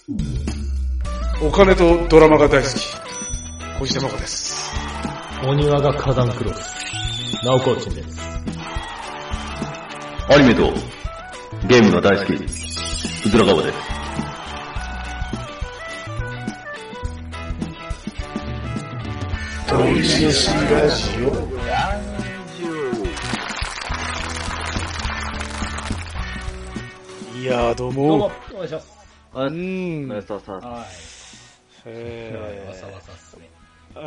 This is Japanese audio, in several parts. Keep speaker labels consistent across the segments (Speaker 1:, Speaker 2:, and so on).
Speaker 1: お金とドラマが大好き、小石山子です。
Speaker 2: お庭が火山黒です。ナオコーチンです。
Speaker 3: アニメとゲームが大好き、うずらがわです。
Speaker 1: トイシシラジオ。いやー、どうも。
Speaker 2: どうも、お願いします。
Speaker 3: はい。わさわさ。
Speaker 2: はい。わさわさっすね。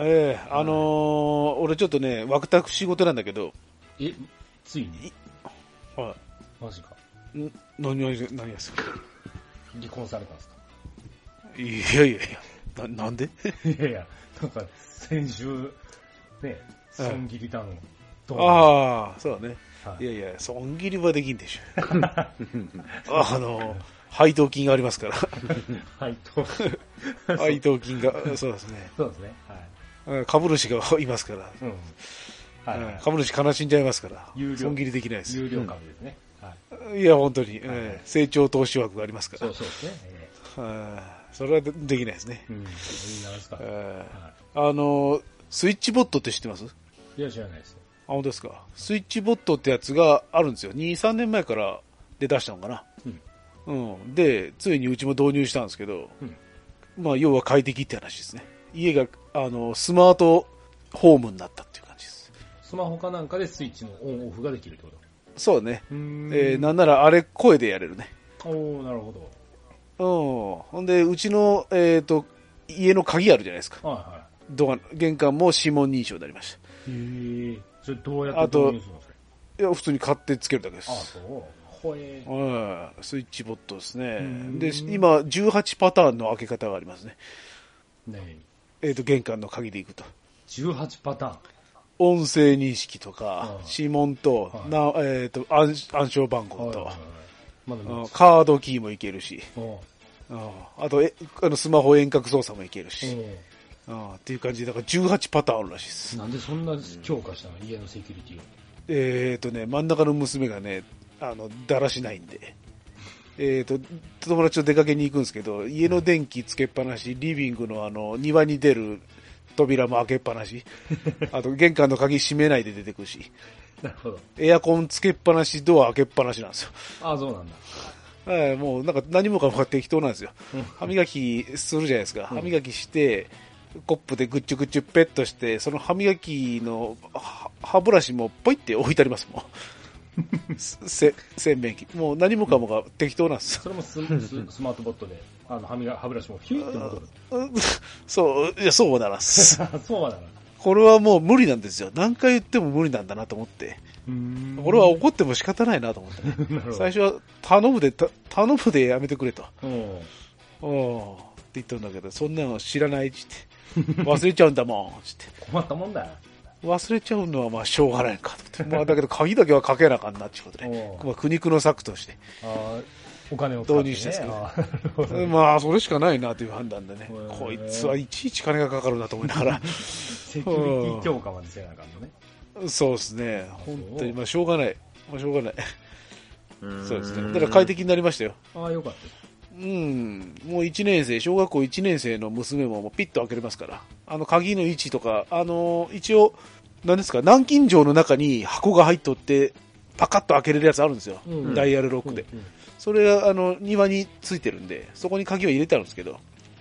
Speaker 1: 俺ちょっとね、ワクタク仕事なんだけど。
Speaker 2: ついに
Speaker 1: はい。
Speaker 2: マジか。
Speaker 1: 何ですか。
Speaker 2: 離婚されたんですか。
Speaker 1: いや、なんで
Speaker 2: いや、なんか、先週、ね、損切りだの。
Speaker 1: ああ、そうだね。
Speaker 2: はい、
Speaker 1: いや、損切りはできんでしょ。配当金がありますから。配当金が、そうですね。
Speaker 2: そうですね。
Speaker 1: はい。株主がいますから。
Speaker 2: うんはい、
Speaker 1: 株主悲しんじゃいますから。損切りできないです。
Speaker 2: 有料株ですね。
Speaker 1: はい、いや、本当に、成長投資枠がありますから。
Speaker 2: そうですね。
Speaker 1: それはできないですね。
Speaker 2: いいなですか。
Speaker 1: スイッチボットって知ってます？
Speaker 2: いや、知らないです。
Speaker 1: あ、本当ですか。スイッチボットってやつがあるんですよ。2、3年前から出したのかな。で、ついにうちも導入したんですけど、まあ、要は快適って話ですね。家が、スマートホームになったっていう感じです。
Speaker 2: スマホかなんかでスイッチのオンオフができるってこと？
Speaker 1: そうね。なんならあれ声でやれるね。
Speaker 2: おー、なるほ
Speaker 1: ど。ほんで、うちの、家の鍵あるじゃないですか。
Speaker 2: はい。
Speaker 1: 玄関も指紋認証になりました。
Speaker 2: それどうやって導入するの？それ。
Speaker 1: いや、普通に買ってつけるだけです。
Speaker 2: そう。
Speaker 1: スイッチボットですね。で、今、18パターンの開け方がありますね。玄関の鍵でいくと。
Speaker 2: 18パターン。
Speaker 1: 音声認識とか、指紋と、暗証番号と、カードキーもいけるし、あと、スマホ遠隔操作もいけるし、っていう感じで、だから18パターンあるらしいです。
Speaker 2: なんでそんな強化したの？家のセキュリティを。
Speaker 1: 真ん中の娘がね、だらしないんで、友達と出かけに行くんですけど、家の電気つけっぱなし、リビングの庭に出る扉も開けっぱなし、あと玄関の鍵閉めないで出てくるし、
Speaker 2: なるほど。
Speaker 1: エアコンつけっぱなし、ドア開けっぱなしなんですよ。
Speaker 2: ああ、そうなんだ。
Speaker 1: はい、もうなんか何もかも適当なんですよ。歯磨きするじゃないですか。歯磨きして、コップでぐっちゅぐっちゅペッとして、その歯磨きの歯ブラシもポイって置いてありますもん。洗面器。もう何もかもが適当なんですよ。
Speaker 2: それもスマートボットで、歯ブラシもヒューって戻る。
Speaker 1: そうならんす。
Speaker 2: そうならん。
Speaker 1: これはもう無理なんですよ。何回言っても無理なんだなと思って。俺は怒っても仕方ないなと思ってね。最初は頼むでやめてくれと。って言ったんだけど、そんなの知らないって言って。忘れちゃうんだもんって言って。
Speaker 2: 困ったもんだよ。
Speaker 1: 忘れちゃうのはまあしょうがないかと。まあだけど鍵だけはかけなあかんなっていうことで、まあ苦肉の策として
Speaker 2: お金を使って、
Speaker 1: 導入したんですけど、まあそれしかないなという判断でね、こいつはいちいち金がかかるなと思いながら
Speaker 2: セキュリティ強化までせなあかんのね。
Speaker 1: そうですね、本当にまあしょうがない、そうですね。だから快適になりましたよ。
Speaker 2: ああ、よかった。
Speaker 1: もう1年生、小学校1年生の娘もピッと開けれますから、鍵の位置とか、一応、何ですか、南京錠の中に箱が入っとって、パカッと開けれるやつあるんですよ。ダイヤルロックで。それが、庭についてるんで、そこに鍵を入れてあるんですけど、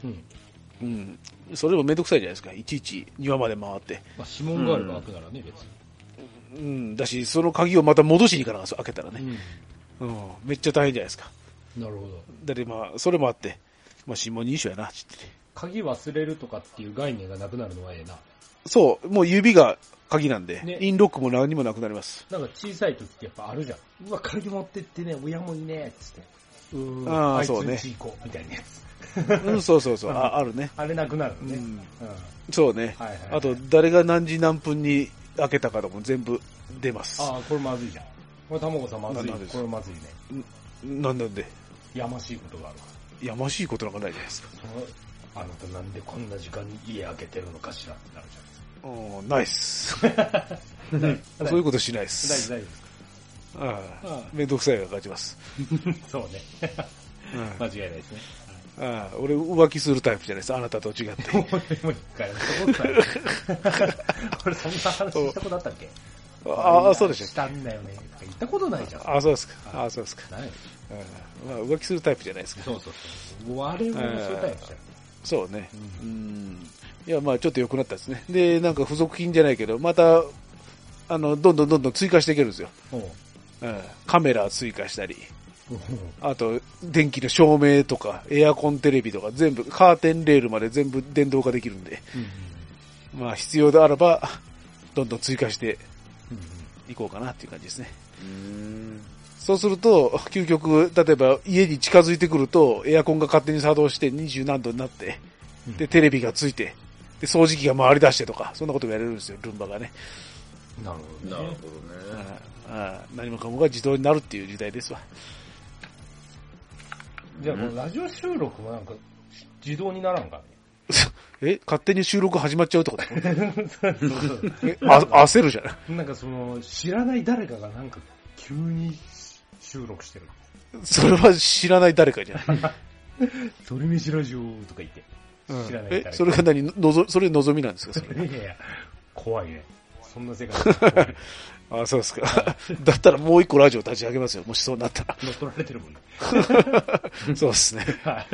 Speaker 1: それもめんどくさいじゃないですか。いちいち庭まで回って。
Speaker 2: まあ、指紋があれば開くならね、別
Speaker 1: に。だし、その鍵をまた戻しに行かなきゃ開けたらね。めっちゃ大変じゃないですか。
Speaker 2: なるほど。
Speaker 1: だってまあ、それもあって、まあ、指紋認証やな、ちってね。
Speaker 2: 鍵忘れるとかっていう概念がなくなるのはええな。
Speaker 1: そう、もう指が鍵なんで、インロックも何もなくなります。
Speaker 2: なんか小さい時ってやっぱあるじゃん。うわ、鍵持ってってね、親もいねえっつって。
Speaker 1: あいつん
Speaker 2: ち行こう、みたいなやつ。
Speaker 1: そうあるね。
Speaker 2: あれなくなるのね。
Speaker 1: そうね。あと、誰が何時何分に開けたかとも全部出ます。
Speaker 2: ああ、これまずいじゃん。これ、たまごさんまずい。これまずいね。
Speaker 1: なんで
Speaker 2: やましいことがあるから。
Speaker 1: やましいことなんかないじゃないですか。
Speaker 2: あなたなんでこんな時間に家開けてるのかしらってなるじゃ
Speaker 1: ないっす。そういうことしないっす。
Speaker 2: 大丈夫ですか？
Speaker 1: めんどくさいが勝ちます。
Speaker 2: そうね。間違いないですね。
Speaker 1: ああ、俺浮気するタイプじゃないです。あなたと違って。
Speaker 2: 俺も一回やったことない。俺そんな話したことあったっけ？
Speaker 1: ああ、そうでしょ。
Speaker 2: したんだよね。言ったことないじゃん。
Speaker 1: ああ、そうですか。ああ、そうですか。
Speaker 2: ない。
Speaker 1: まあ、浮気するタイプじゃないですか。
Speaker 2: そうそうそう。我々もそういうタイプじゃん。
Speaker 1: そうね。いや、まあちょっと良くなったですね。で、なんか付属品じゃないけど、また、どんどん追加していけるんですよ。カメラ追加したり、あと、電気の照明とか、エアコンテレビとか、全部、カーテンレールまで全部電動化できるんで、まあ必要であれば、どんどん追加していこうかなっていう感じですね。そうすると、究極、例えば家に近づいてくると、エアコンが勝手に作動して20何度になって、で、テレビがついて、で、掃除機が回り出してとか、そんなことがやれるんですよ、ルンバがね。
Speaker 2: なるほどね。
Speaker 1: 何もかもが自動になるっていう時代ですわ。
Speaker 2: じゃあ、このラジオ収録もなんか、自動にならんか
Speaker 1: ね勝手に収録始まっちゃうってこと
Speaker 2: そう
Speaker 1: 焦るじゃない。
Speaker 2: なんか知らない誰かがなんか、急に収録してる。
Speaker 1: それは知らない誰かじゃない。
Speaker 2: 鳥飯ラジオとか言って。知らない誰か。
Speaker 1: それがそれ望みなんですか、それ。
Speaker 2: いやいや、怖いね。そんな世界怖い。
Speaker 1: あ、そうですか。だったらもう一個ラジオ立ち上げますよ、もしそうなったら。
Speaker 2: 乗っ取られてるもんね。
Speaker 1: そうですね。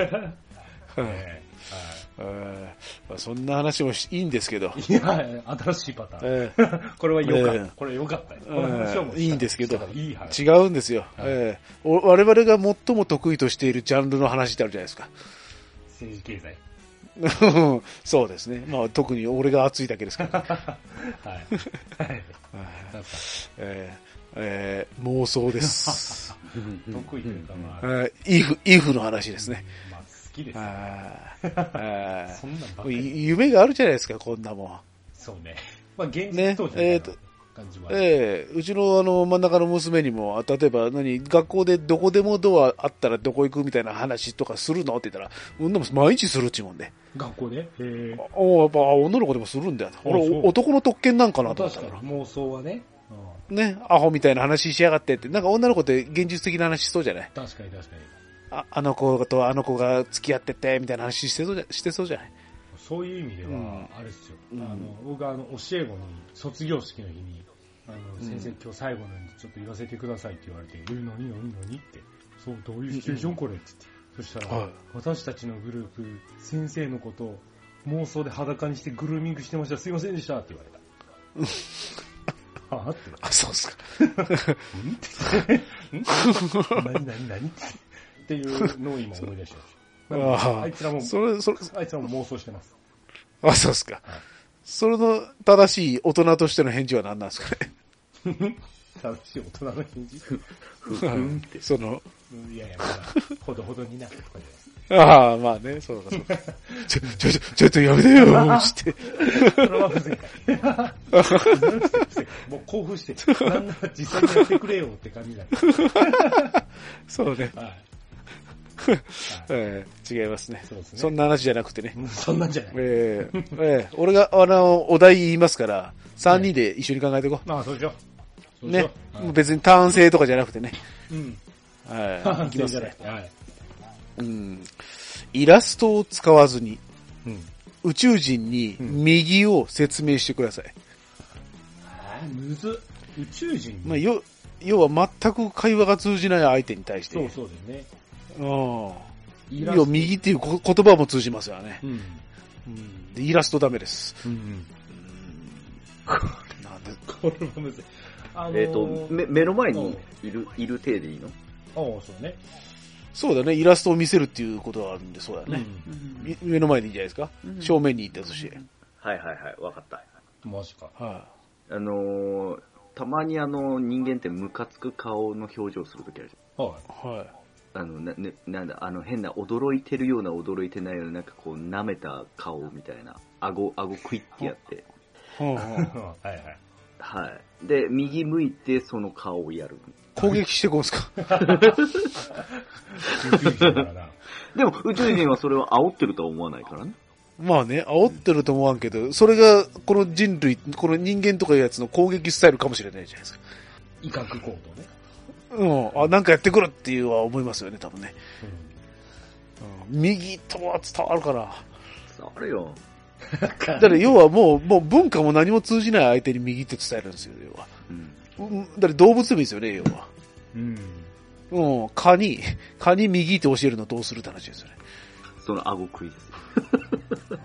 Speaker 1: そんな話もいいんですけど。
Speaker 2: いや、新しいパターン。これは良かった。これ良かった。
Speaker 1: いいんですけど、
Speaker 2: いい話。
Speaker 1: 違うんですよ。我々が最も得意としているジャンルの話ってあるじゃないですか。
Speaker 2: 政治経済。
Speaker 1: そうですね。まあ特に俺が熱いだけですけど。妄想です。
Speaker 2: 得意というか
Speaker 1: イフの話ですね。
Speaker 2: まあ好きですね。そんなんばっか
Speaker 1: り。夢があるじゃないですか、こんなもん。
Speaker 2: そうね。まあ現実当時みたいな感じは。
Speaker 1: うちの真ん中の娘にも、例えば学校でどこでもドアあったらどこ行くみたいな話とかするのって言ったら、毎日するっちゅうもんで。
Speaker 2: 学校で？やっ
Speaker 1: ぱ女の子でもするんだよ。俺、男の特権なんかなと思ったから。
Speaker 2: 確かに妄想はね。
Speaker 1: ね、アホみたいな話しやがってって、なんか女の子って現実的な話しそうじゃない？
Speaker 2: 確かに。
Speaker 1: あの子とあの子が付き合ってて、みたいな話してそうじゃない？
Speaker 2: そういう意味では、あれですよ。僕が教え子に卒業式の日に、先生今日最後なんでちょっと言わせてくださいって言われて、何って、そう、どういうシチュエーションこれって言って。そしたら、私たちのグループ、先生のことを妄想で裸にしてグルーミングしてました。すいませんでしたって言われた。って。
Speaker 1: そうっすか。
Speaker 2: 何っていうのを今思い出しました。あいつらも妄想してます。
Speaker 1: そうっすか。それの正しい大人としての返事は何なんですかね。
Speaker 2: 正しい大人の返事いやいや、まだ、ほどほどになってとかじゃないです。
Speaker 1: まあね、そうか。ちょっとやめてよ、して。
Speaker 2: それは不正解。もう興奮して、なんなら実際にやってくれよって感じだ。
Speaker 1: そうね。違いますね。そんな話じゃなくてね。
Speaker 2: そんなんじゃない。
Speaker 1: 俺が、お題言いますから、3人で一緒に考えていこう。
Speaker 2: そうでしょ。
Speaker 1: ね。別に単性とかじゃなくてね。
Speaker 2: 単性じゃなくて。
Speaker 1: イラストを使わずに、宇宙人に右を説明してください。
Speaker 2: むずっ。宇宙人
Speaker 1: に要は全く会話が通じない相手に対して。
Speaker 2: そうですね。
Speaker 1: 右っていう言葉も通じますよね。イラストダメです。
Speaker 2: これもむずい。
Speaker 3: 目の前にいる体でいいの？
Speaker 2: そうね。
Speaker 1: そうだね。イラストを見せるっていうことがあるんで、そうだね。目の前にいいんじゃないですか。正面に行ったとして。
Speaker 3: はい、わかった。
Speaker 2: マジか。
Speaker 3: たまに人間ってムカつく顔の表情するときあるじ
Speaker 1: ゃん。
Speaker 3: なんだ、変な驚いてるような驚いてないような、なんかこう舐めた顔みたいな。顎クイッてやって。はい。で、右向いてその顔をやる。
Speaker 1: 攻撃してこんすか。
Speaker 3: でも宇宙人はそれを煽ってるとは思わないからね。
Speaker 1: まあね、煽ってると思わんけど、それがこの人類、この人間とかいうやつの攻撃スタイルかもしれないじゃないですか。
Speaker 2: 威嚇行動ね。
Speaker 1: なんかやってくるっていうは思いますよね、多分ね。 右とは伝わるかな。
Speaker 3: あれよ。
Speaker 1: だから要はもう文化も何も通じない相手に右って伝えるんですよ、要は。だから動物でもいいですよね、要は。蚊に右って教えるのどうするって話ですよね。
Speaker 3: その顎食いですよ。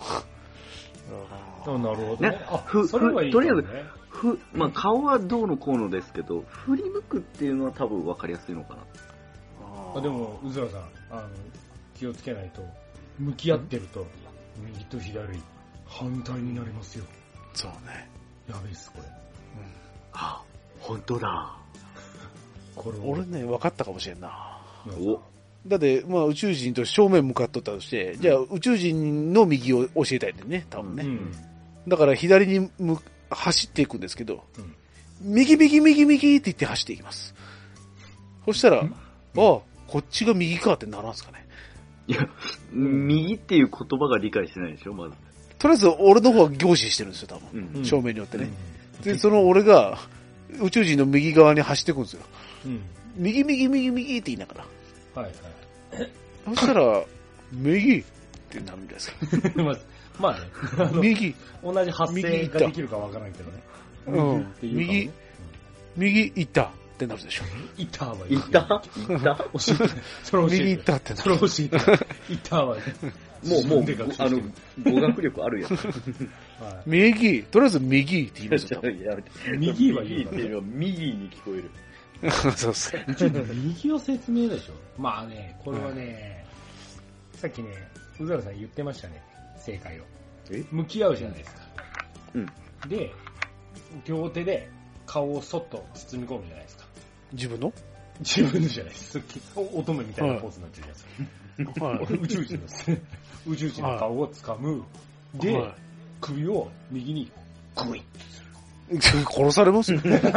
Speaker 2: なるほどね。それはいい
Speaker 3: とにかく、まあ顔はどうのこうのですけど、振り向くっていうのは多分分かりやすいのかな。
Speaker 2: でも、うずらさん、気をつけないと、向き合ってると、右と左、反対になりますよ。
Speaker 1: そうね。
Speaker 2: やべえっす、これ。
Speaker 3: 本当だ。
Speaker 1: 俺ね、分かったかもしれんな。
Speaker 3: お
Speaker 1: だって、まあ宇宙人と正面向かっとったとして、じゃあ宇宙人の右を教えたいんだよね、多分ね。だから左に走っていくんですけど、右って言って走っていきます。そしたら、こっちが右かってならんすかね。
Speaker 3: いや、右っていう言葉が理解してないでしょ、まず。
Speaker 1: とりあえず俺の方は凝視してるんですよ、多分。正面によってね。で、その俺が宇宙人の右側に走っていくんですよ。右って言いながら。はい。そしたら、右ってなるんですか。
Speaker 2: まあね。
Speaker 1: 右。
Speaker 2: 同じ発声ができるかわからないけどね。
Speaker 1: 右行ったってなるでしょ。
Speaker 2: 行ったは
Speaker 3: 行った教えて。
Speaker 1: それ右行ったってなる。
Speaker 2: それ教えて。行ったは
Speaker 3: もう、語学力あるやん。
Speaker 1: 右、とりあえず右って言いますよ。
Speaker 2: 右は言う
Speaker 3: っていうのは右に聞こえる。
Speaker 1: そうっす。
Speaker 2: 右を説明でしょ。まあね、これはね、さっきね、うずらさん言ってましたね、正解を。向き合うじゃないですか。で、両手で顔をそっと包み込むじゃないですか。
Speaker 1: 自分の
Speaker 2: じゃないです。乙女みたいなポーズになってるやつ。宇宙人です。宇宙人の顔を掴む。で、首を右にグイッとする。
Speaker 1: 殺されますよ。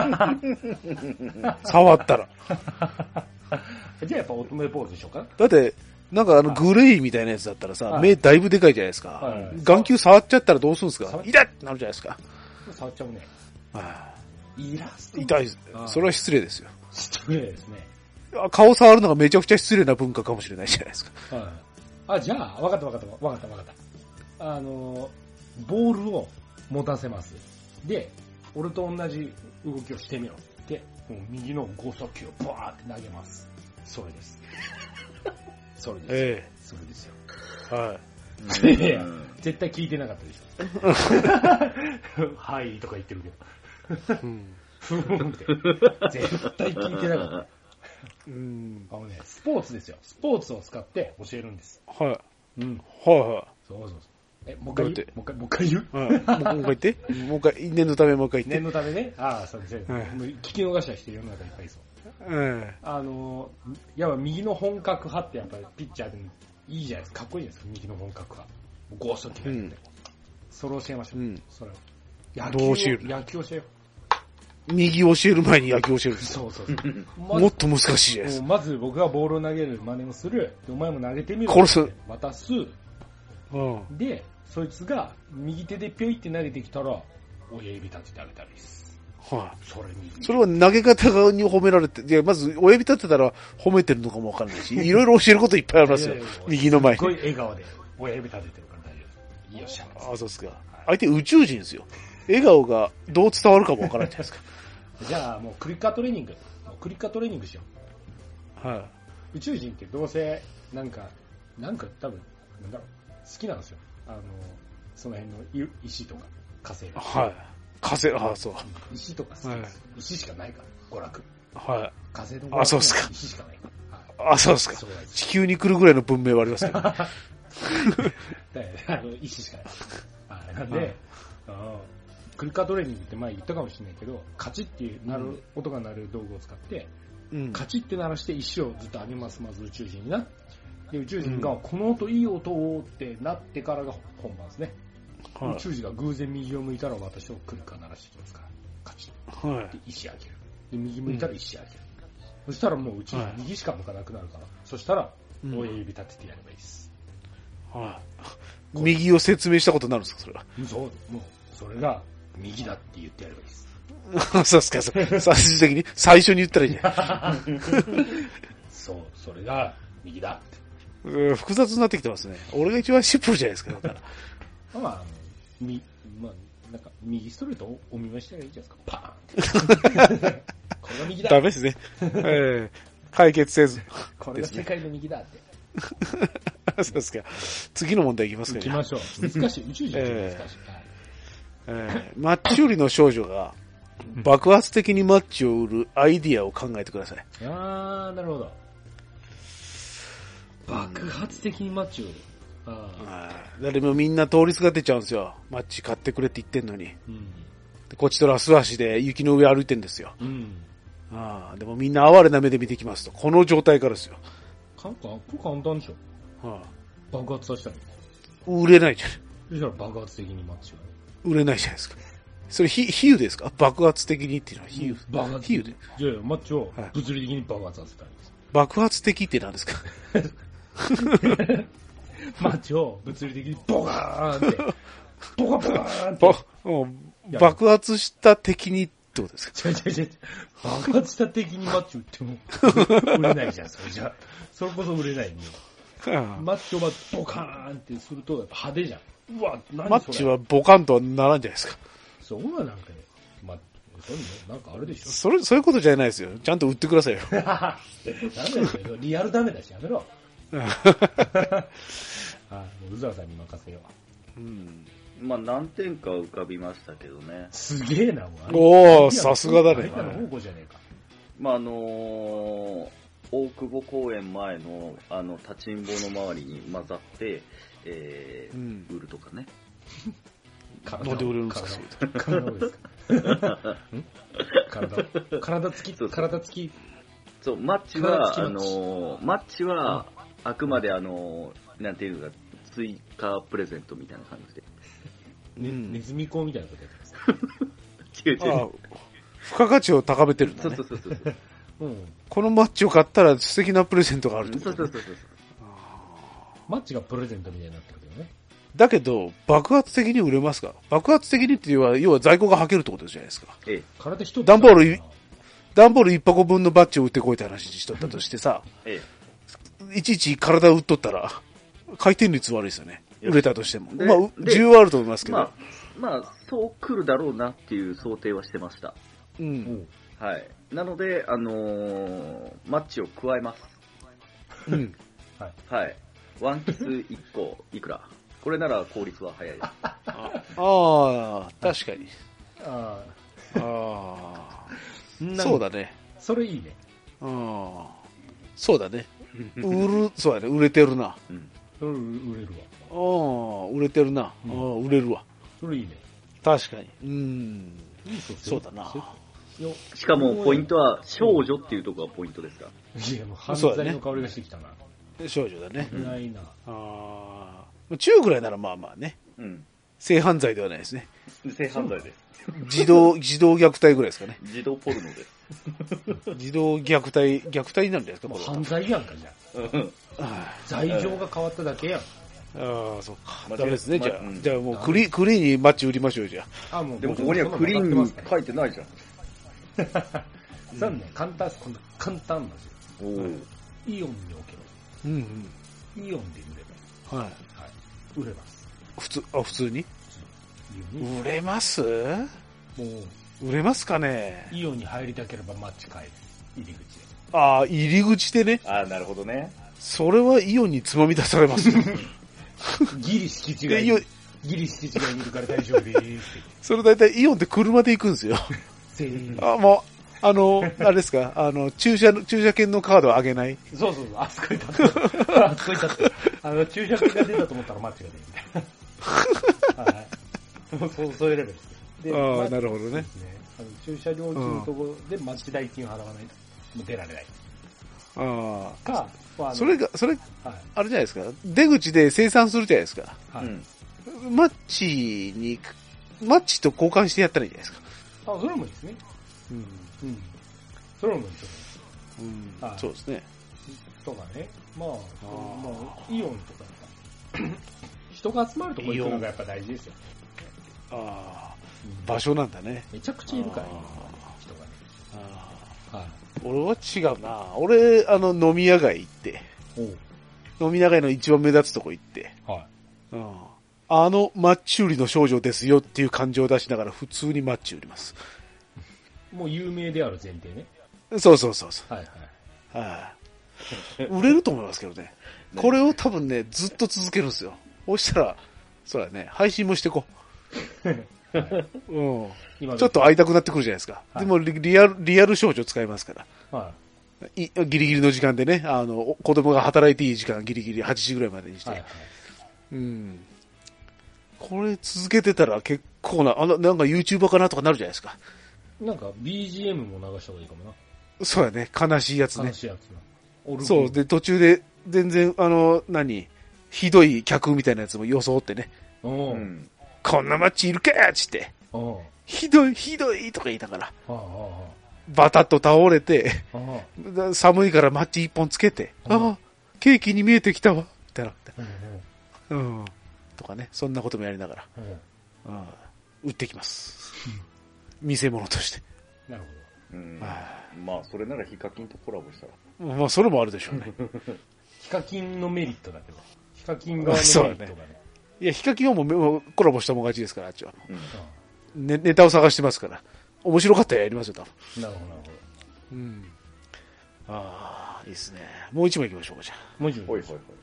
Speaker 1: 触ったら。
Speaker 2: じゃあやっぱ乙女ポーズでしょうか。
Speaker 1: だって、なんかグレイみたいなやつだったらさ、目だいぶでかいじゃないですか。眼球触っちゃったらどうするんですか。痛いってなるじゃないですか。
Speaker 2: 触っちゃうね。イラスト
Speaker 1: 痛いです。それは失礼ですよ。
Speaker 2: 失礼ですね。
Speaker 1: 顔触るのがめちゃくちゃ失礼な文化かもしれないじゃないですか。
Speaker 2: じゃあ、わかった。ボールを持たせます。で、俺と同じ動きをしてみろ。で、もう右の剛速球をバーって投げます。それです。それですよ。はい。いや、絶対聞いてなかったでしょ。はいとか言ってるけど。絶対聞いてなかった。スポーツですよ。スポーツを使って教えるんです。
Speaker 1: はい。
Speaker 2: そう。もう一回言う？
Speaker 1: もう一回言って。もう一回、念のためもう一回言って。
Speaker 2: 念のためね。そうですね。聞き逃した人世の中いっぱいいそう。やっぱ右の本格派ってやっぱりピッチャーでもいいじゃないですか。かっこいいじゃないですか。右の本格派。ゴースト決めて。それを教えましょう。それを。
Speaker 1: どう教える？
Speaker 2: 野球教えよ
Speaker 1: う。右教える前に野球教える。
Speaker 2: そう。
Speaker 1: もっと難しいじゃないですか。
Speaker 2: まず僕がボールを投げる真似をする。お前も投げてみる。
Speaker 1: 殺す。
Speaker 2: 渡す。で、そいつが右手でピョイって投げてきたら、親指立ててあげたらいいです。それは
Speaker 1: 投げ方に褒められて、まず親指立てたら褒めてるのかもわからないし、いろいろ教えることいっぱいありますよ。右の前に。
Speaker 2: すごい笑顔で親指立ててるから大丈夫。よっしゃ。
Speaker 1: そうですか。相手宇宙人ですよ。笑顔がどう伝わるかもわからないじゃないですか。
Speaker 2: じゃあもうクリッカートレーニング。クリッカートレーニングしよう。宇宙人ってどうせ、なんか多分、なんだろう、好きなんですよ。その辺の石とか火星が。
Speaker 1: そう。
Speaker 2: 石とか好きです。石しかないから、娯楽。
Speaker 1: 火
Speaker 2: 星の娯楽
Speaker 1: そうですか。
Speaker 2: 石しかないから。
Speaker 1: そうですか。地球に来るぐらいの文明はありますけど。
Speaker 2: 石しかない。なんで、クリッカートレーニングって前言ったかもしれないけど、カチッっていう音が鳴る道具を使って、カチッって鳴らして石をずっと上げます、まず宇宙人にな。で、宇宙人がこの音いい音をってなってからが本番ですね。宇宙人が偶然右を向いたら私をクリッカー鳴らしていきますから。カチッ。で、石上げる。で、右向いたら石上げる。そしたらもう宇宙人右しか向かなくなるから。そしたら、親指立ててやればいいです。
Speaker 1: 右を説明したことになるんですか、それは。
Speaker 2: そう、もう、それが右だって言ってやればいいです。
Speaker 1: そうですか、最終的に最初に言ったらいいじゃん。
Speaker 2: そう、それが右だって。
Speaker 1: 複雑になってきてますね。俺が一番シンプルじゃないですか、だから。
Speaker 2: まあ、なんか、右ストレートをお見舞いしたらいいじゃないですか。パーンこれが右だ。
Speaker 1: ダメですね。解決せず。
Speaker 2: これが世界の右だって。
Speaker 1: そうですか。次の問題いきますか。
Speaker 2: 行きましょう。難しい。宇宙人は難しい。
Speaker 1: マッチ売りの少女が爆発的にマッチを売るアイディアを考えてください。
Speaker 2: あー、なるほど。爆発的にマッチを売る。
Speaker 1: 誰もみんな通りすがってちゃうんですよ。マッチ買ってくれって言ってんのに。
Speaker 2: うん、
Speaker 1: でこっちとら素足で雪の上歩いてんですよ。
Speaker 2: うん、
Speaker 1: でもみんな哀れな目で見てきますと。この状態からですよ。
Speaker 2: これ簡単でしょ。爆発させたら
Speaker 1: 売れないじゃん。
Speaker 2: そしたら爆発的にマッチを
Speaker 1: 売れないじゃないですか。それ比喩ですか？爆発的にっていうのは比喩。
Speaker 2: 爆発
Speaker 1: 比喩で。
Speaker 2: じゃあマッチを物理的に爆発させたらいいです。
Speaker 1: 爆発的って何ですか？
Speaker 2: マッチを物理的にボカーンって、ボカボカーンって。
Speaker 1: 爆発した敵にってことですか？
Speaker 2: 違う。爆発した敵にマッチ売っても売れないじゃん、それじゃ。それこそ売れないね。マッチをボカーンってするとやっぱ派手じゃん。うわ、何それ。
Speaker 1: マッチはボカンとはならんじゃないですか。
Speaker 2: そうはなんかね、そういうのなんかあるでしょ。
Speaker 1: そういうことじゃないですよ。ちゃんと売ってくださいよ。
Speaker 2: ダメだよ。リアルダメだし、やめろ。もう宇沢さんに任せよ
Speaker 3: う。まあ何点か浮かびましたけどね。
Speaker 2: すげえな、
Speaker 1: おー、さすがだね。
Speaker 3: まあ大久保公園前の立ちんぼの周りに混ざって、売るとかね。
Speaker 1: なんで売れるんですか？
Speaker 2: 体つき。
Speaker 3: そう、マッチはあくまでなんていうのか、追加プレゼントみたいな感じで。
Speaker 2: ネズミ講みたいなことやって
Speaker 3: ます。違う。
Speaker 1: 付加価値を高めてるんだね。
Speaker 3: そう。
Speaker 1: このマッチを買ったら素敵なプレゼントがあるってことね。
Speaker 3: そう。
Speaker 2: マッチがプレゼントみたいになってるけどね。
Speaker 1: だけど、爆発的に売れますか？爆発的にっていうのは、要は在庫が履けるってことじゃないですか。
Speaker 2: 体一つ。
Speaker 1: 段ボール1箱分のバッジを売ってこいって話しとったとしてさ、いちいち体を売っとったら、回転率悪いですよね。売れたとしても。まあ、需要はあると思いますけど。
Speaker 3: まあ、そう来るだろうなっていう想定はしてました。はい。なので、マッチを加えます。はい。ワンキス1個、いくら？これなら効率は早いです。
Speaker 1: 確かに。そうだね。
Speaker 2: それいいね。
Speaker 1: そうだね。そうだね。売れてるな。
Speaker 2: 売れる
Speaker 1: わ。売れてるな。売れるわ。
Speaker 2: それいいね。
Speaker 1: 確かに。そうだな。
Speaker 3: しかもポイントは少女っていうところがポイントですか？
Speaker 2: いや、もう犯罪の香りがしてきたな。
Speaker 1: 少女だね。
Speaker 2: ないな。
Speaker 1: 中ぐらいならまあまあね。性犯罪ではないですね。
Speaker 3: 性犯罪です。
Speaker 1: 児童虐待ぐらいですかね。
Speaker 3: 児童ポルノです。
Speaker 1: 児童虐待になるんじゃないですか、これ。
Speaker 2: 犯罪やんか、じゃあ。罪状が変わっただけやん。
Speaker 1: そっか。ダメですね、じゃあもうクリーンにマッチ売りましょう、じゃあ。
Speaker 3: でもここにはクリーンに書いてないじゃん。
Speaker 2: 残念、簡単なんですよ。イオンにおける。イオンで売れば。はい。売れます。
Speaker 1: 普通に売れます？もう売れますかね。
Speaker 2: イオンに入りたければマッチ買える。入り口で。
Speaker 1: 入り口でね。
Speaker 3: なるほどね。
Speaker 1: それはイオンにつまみ出されます。
Speaker 2: ギリ敷地外にいるから大丈夫ですって。
Speaker 1: それ大体イオンって車で行くんですよ。もう、あれですか、駐車券のカードをあげない。
Speaker 2: そう、あそこに立って。駐車券が出たと思ったらマッチが出るみたいな。はい。そういうレベルです。
Speaker 1: なるほどね。
Speaker 2: 駐車料金のところでマッチ代金を払わないと出られない。
Speaker 1: それ、あれじゃないですか。出口で生産するじゃないですか。マッチと交換してやったらいいじゃないですか。
Speaker 2: それもいいですね。それもいいです
Speaker 1: よ。そうですね。
Speaker 2: とかね。イオンとか人が集まるとこ行くのがやっぱ大事ですよ。
Speaker 1: 場所なんだね。
Speaker 2: めちゃくちゃいるから人がね。
Speaker 1: 俺は違うな。俺、飲み屋街行って。 飲み長屋の一番目立つとこ行って、
Speaker 2: は
Speaker 1: うん、マッチ売りの少女ですよっていう感情を出しながら普通にマッチ売ります。
Speaker 2: い。もう有名である前提ね。
Speaker 1: そうそうそうそう。
Speaker 2: はいはい。
Speaker 1: はい、売れると思いますけどね。これを多分ね、ずっと続けるんですよ。そしたら、そうだね、配信もしてこう。うん。ちょっと会いたくなってくるじゃないですか。はい、でもリアル少女使いますから。はい。ギリギリの時間でね、子供が働いていい時間ギリギリ8時ぐらいまでにして。はいはい、うん。これ続けてたら結構な、なんか YouTuber かなとかなるじゃないですか。
Speaker 2: なんか BGM も流した方がいいかもな。
Speaker 1: そうやね。悲しいやつね。
Speaker 2: 悲しいやつな。
Speaker 1: そう。で、途中で、全然、ひどい客みたいなやつも装ってね。うん。こんなマッチいるかーっつって。ひどいとか言いながら。バタッと倒れて、寒いからマッチ一本つけて、ケーキに見えてきたわ。ってなって。うん。とかね。そんなこともやりながら。売ってきます。見せ物として。
Speaker 2: なるほど。
Speaker 3: まあ、それならヒカキンとコラボしたら。
Speaker 1: まあ、それもあるでしょうね。
Speaker 2: ヒカキンのメリットだけど。ヒカキン側のメリットがね。
Speaker 1: いや、ヒカキンはもうコラボしたもん勝ちですから、あっちは。ネタを探してますから。面白かったらやりますよ、多分。
Speaker 2: なるほど、なるほど。
Speaker 1: うん。ああ、いいですね。もう一枚行きましょうか、じゃあ。
Speaker 2: もう一枚。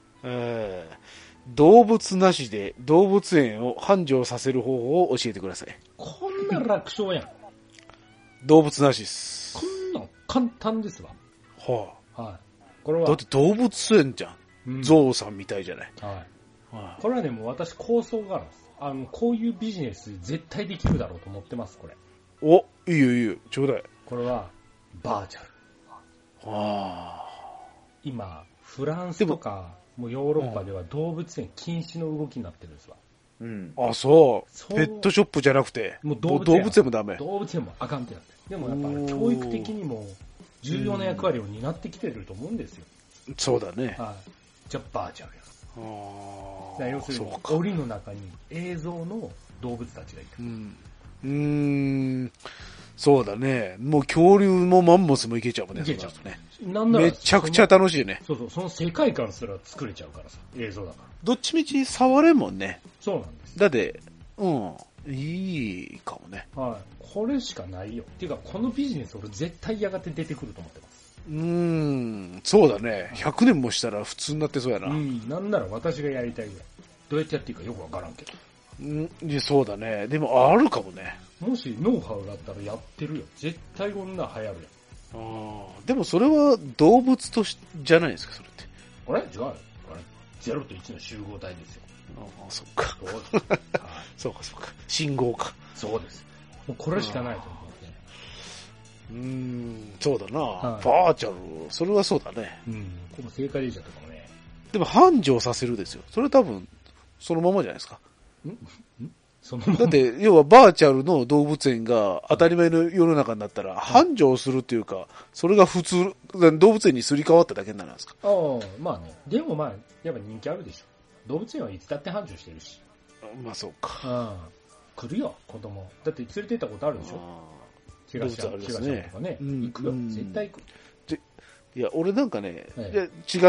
Speaker 1: 動物なしで動物園を繁盛させる方法を教えてください。
Speaker 2: こんな楽勝やん。
Speaker 1: 動物なしです。
Speaker 2: こんなん簡単ですわ。
Speaker 1: は
Speaker 2: あ。はい。これは。
Speaker 1: だって動物園じゃん。ゾウさんみたいじゃない。
Speaker 2: はい。これはね、もう私構想があるんです。こういうビジネス絶対できるだろうと思ってます、これ。
Speaker 1: お、いいよいいよ、ちょうだい。
Speaker 2: これは、バーチャル。今、フランスとか、もうヨーロッパでは動物園禁止の動きになってるんですわ。
Speaker 1: うん。あ、そう。ペットショップじゃなくて、もう動物園もダメ。
Speaker 2: 動物園もあかんってなって。でもやっぱ教育的にも重要な役割を担ってきてると思うんですよ。
Speaker 1: そうだね。
Speaker 2: はい。じゃあバーチャルや。要するに、檻の中に映像の動物たちがいて。
Speaker 1: そうだね。もう恐竜もマンモスもいけちゃうもんね。いけちゃうね。なんならめちゃくちゃ楽しいね。
Speaker 2: そうそう、その世界観すら作れちゃうからさ、映像だから。
Speaker 1: どっちみち触れんもんね。
Speaker 2: そうなんです。
Speaker 1: だって、いいかもね。
Speaker 2: はい。これしかないよ。っていうか、このビジネス俺絶対やがて出てくると思ってます。
Speaker 1: そうだね。100年もしたら普通になってそうやな。
Speaker 2: なんなら私がやりたいぐらい。どうやってやっていいかよくわからんけど。
Speaker 1: そうだね。でもあるかもね。
Speaker 2: もしノウハウがあったらやってるよ。絶対こんな流行るやん。
Speaker 1: でもそれは動物とじゃないですか、それって。
Speaker 2: あれ違うよ。0と1の集合体ですよ。
Speaker 1: そっか。
Speaker 2: そうです。
Speaker 1: そうかそうか。信号か。
Speaker 2: そうです。もうこれしかないと思う
Speaker 1: ね。そうだな、バーチャル。それはそうだね。
Speaker 2: この正解でいいじゃんとかもね。
Speaker 1: でも繁盛させるですよ。それ多分、そのままじゃないですか。だって、要はバーチャルの動物園が当たり前の世の中になったら、繁盛するっていうか、それが普通、動物園にすり替わっただけになるんですか。
Speaker 2: まあね。でもまあ、やっぱ人気あるでしょ。動物園はいつだって繁盛してるし。
Speaker 1: まあそうか。
Speaker 2: 来るよ、子供。だって連れて行ったことあるでしょ。東山とかね。行くよ。絶対行く。
Speaker 1: いや、俺なんかね、違って、